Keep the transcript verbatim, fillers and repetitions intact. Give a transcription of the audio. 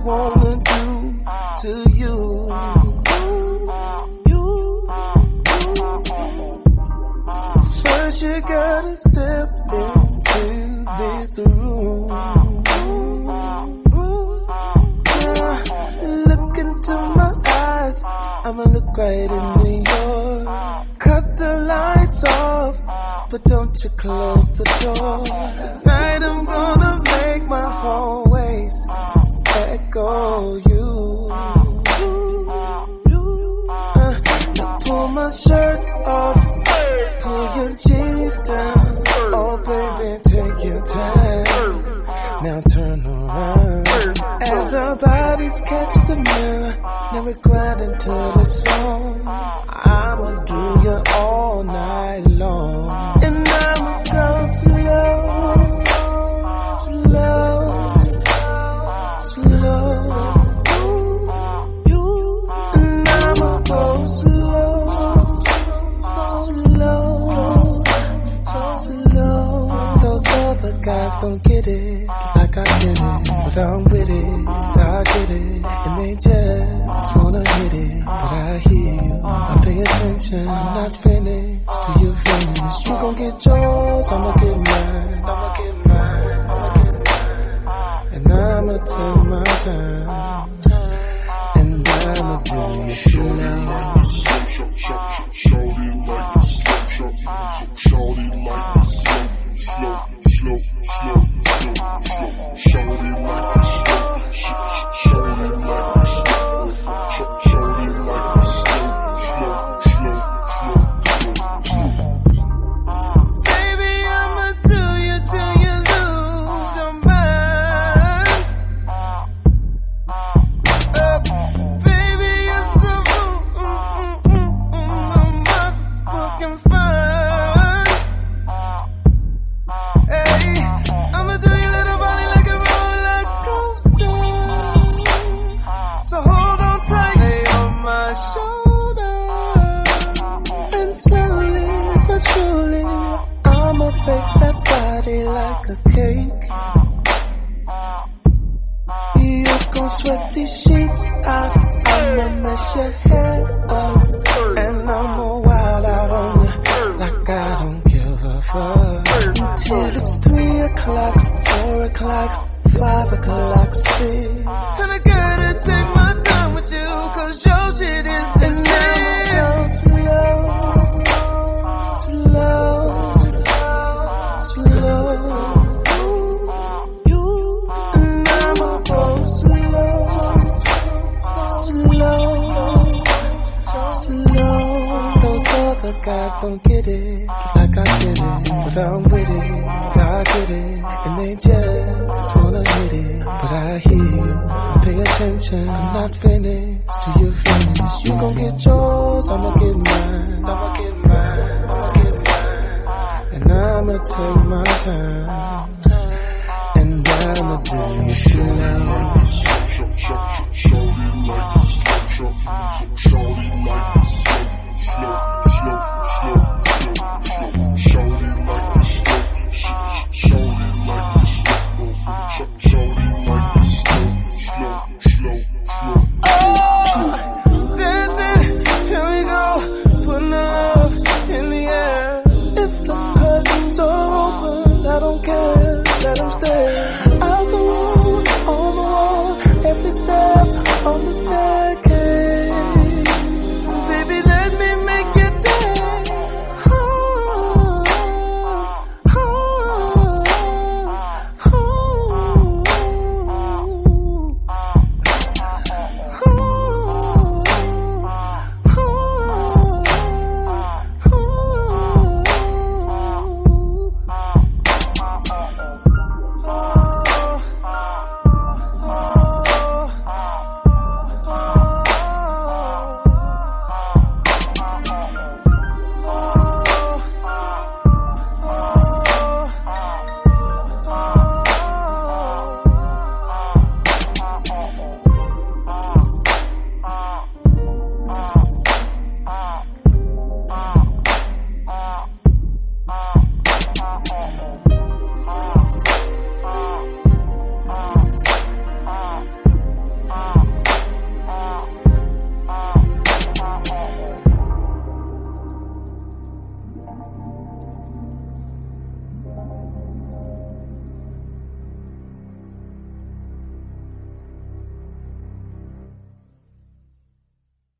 wanna do to you. You, first you gotta step into this room. Now, look into my eyes, I'ma look right into yours. Cut the lights off, but don't you close the door. Tonight I'm gonna make my whole waist echo you. Uh, now pull my shirt off, pull your jeans down. Oh baby, take your time. Now turn around. As our bodies catch the mirror, now we're grinding to the song. I'ma do you all night long, and I'ma go slow, slow, slow. You, and I'ma go slow, slow, slow. Those other guys don't get it like I get it, but I'm with it, I get it, and they just wanna hit it. But I hear you, I pay attention, I'm not finished till you finish. You gon' get yours, I'ma get mine, I'ma get mine, I'ma get mine. And I'ma take my time, and I'ma do you slow. Shorty like the slow, shorty like the slow, slow, slow, slow, slow, slow. Shorty like the slow, shorty like the slow, shorty like the slow, slow, slow, slow, slow. Baby, I'ma do you till you lose your mind. Uh, baby, you're so mm, mm, mm, mm, motherfucking fine. Hey, I'ma do your little body like a roller coaster. So hold on tight, lay on my shoulder, and slowly but surely I'ma bake that body like a cake. You gon' sweat these sheets out, I'ma mess your head up, and I'ma wild out on you like I don't give a fuck. Until it's three o'clock, four o'clock, five o'clock, six. And I gotta take my time with you, cause your shit is the shit. Slow, slow, slow. You, and I'ma go slow, slow, slow. Those other guys don't get it like I get it, but I'm with it, I get it, and they just wanna hit it. But I hear you, pay attention, I'm not finished till you finish. You gon' get yours, I'ma get mine, I'ma get mine, I'ma get mine. And I'ma take my time, and I'ma do you slow. Shorty like the slow, shorty like the slow, slow.